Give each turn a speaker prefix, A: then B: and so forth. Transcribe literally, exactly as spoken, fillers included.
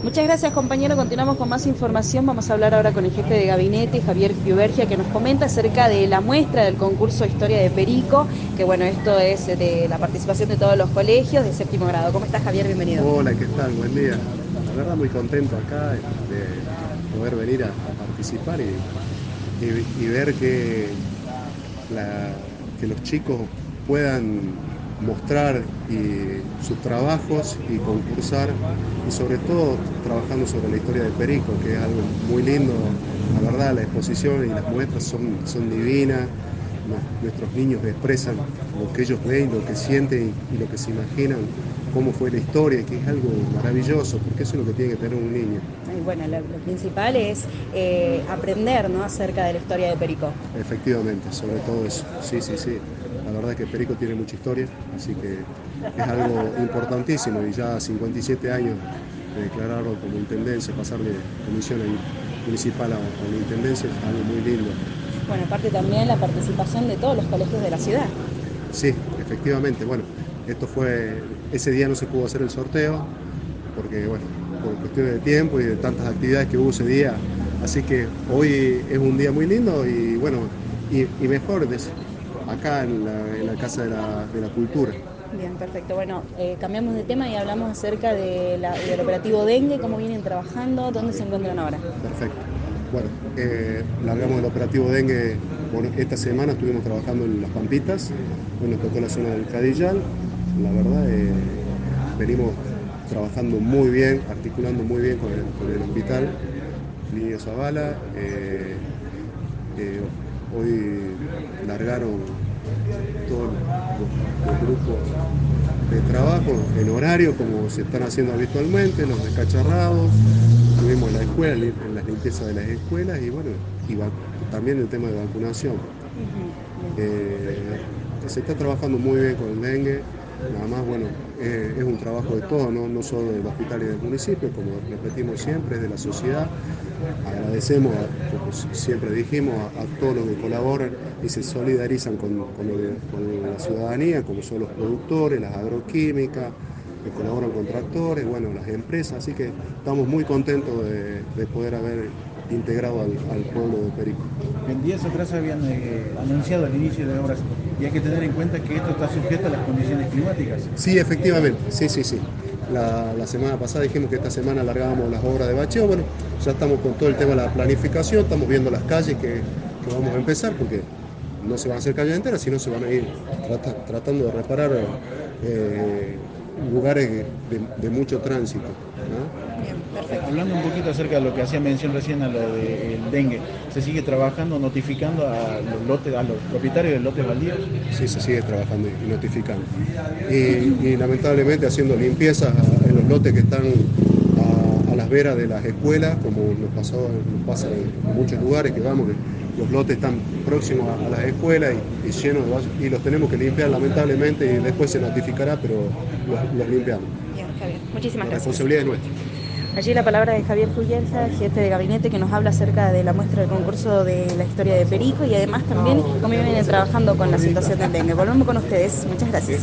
A: Muchas gracias, compañero. Continuamos con más información. Vamos a hablar ahora con el jefe de gabinete, Javier Fiubergia, que nos comenta acerca de la muestra del concurso Historia de Perico, que bueno, esto es de la participación de todos los colegios de séptimo grado. ¿Cómo estás, Javier? Bienvenido.
B: Hola, ¿qué tal? Buen día. La verdad muy contento acá de poder venir a, a participar y, y- y ver que, la- que los chicos puedan mostrar y sus trabajos y concursar y sobre todo trabajando sobre la historia de Perico, que es algo muy lindo. La verdad, la exposición y las muestras son, son divinas. Nos- nuestros niños expresan lo que ellos ven, lo que sienten y lo que se imaginan, cómo fue la historia, que es algo maravilloso, porque eso es lo que tiene que tener un niño.
A: Y bueno, lo, lo principal es eh, aprender, ¿no?, acerca de la historia de Perico.
B: Efectivamente, sobre todo eso. Sí, sí, sí. La verdad que Perico tiene mucha historia, así que es algo importantísimo y ya cincuenta y siete años de declararlo como intendencia, pasar de comisión municipal a, a una intendencia es algo muy lindo.
A: Bueno, aparte también la participación de todos los colegios de la ciudad.
B: Sí, efectivamente. Bueno, esto fue, ese día no se pudo hacer el sorteo porque, bueno, por cuestiones de tiempo y de tantas actividades que hubo ese día. Así que hoy es un día muy lindo y, bueno, y, y mejor des- acá en la, en la Casa de la, de la Cultura.
A: Bien, perfecto. Bueno, eh, cambiamos de tema y hablamos acerca de la- del operativo Dengue, cómo vienen trabajando,
B: Ah,
A: dónde se
B: bien,
A: encuentran ahora.
B: perfecto. Bueno, eh, largamos el operativo dengue. Bueno, esta semana estuvimos trabajando en Las Pampitas, hoy nos tocó la zona del Cadillal. La verdad, eh, venimos trabajando muy bien, articulando muy bien con el, con el hospital Lidio Zavala. Eh, eh, hoy largaron todos los, los grupos de trabajo en horario, como se están haciendo habitualmente, los descacharrados. Tuvimos la escuela, en las limpiezas de las escuelas y bueno, y va- también el tema de vacunación.
A: Ujú, bien.
B: Eh, Se está trabajando muy bien con el dengue, nada más, bueno, eh, es un trabajo de todo, ¿no? No solo del hospital y del municipio, como repetimos siempre, es de la sociedad. Agradecemos, a- como siempre dijimos, a, a todos los que colaboran y se solidarizan con, con el- con la ciudadanía, como son los productores, las agroquímicas, que colaboran con tractores, bueno, las empresas, así que estamos muy contentos de, de poder haber integrado al, al pueblo de Perico.
C: En días atrás habían eh, anunciado el inicio de obras y hay que tener en cuenta que esto está sujeto a las condiciones climáticas.
B: Sí, efectivamente, sí, sí, sí. La, la semana pasada dijimos que esta semana alargábamos las obras de bacheo. Bueno, ya estamos con todo el tema de la planificación, estamos viendo las calles que, que vamos a empezar, porque no se van a hacer calles enteras, sino se van a ir trata- tratando de reparar eh, lugares de, de mucho tránsito, ¿no?
A: Bien,
C: Eh,
A: perfecto.
C: hablando un poquito acerca de lo que hacía mención recién a lo del dengue, ¿se sigue trabajando, notificando a los lotes, a los propietarios de lotes baldíos?
B: Sí, se sigue trabajando y notificando. Y, y lamentablemente haciendo limpiezas en los lotes que están a, a las veras de las escuelas, como nos, pasó, nos pasa en muchos lugares que vamos, que los lotes están próximos a, a las escuelas y, y llenos de vasos, y los tenemos que limpiar lamentablemente y después se notificará, pero los, los limpiamos.
A: Bien, Javier. Muchísimas
B: La
A: gracias.
B: responsabilidad es nuestra.
A: Allí la palabra de Javier Fuyerza, jefe de gabinete, que nos habla acerca de la muestra del concurso de la historia de Perico y además también cómo vienen trabajando con la situación del dengue. Volvemos con ustedes. Muchas gracias.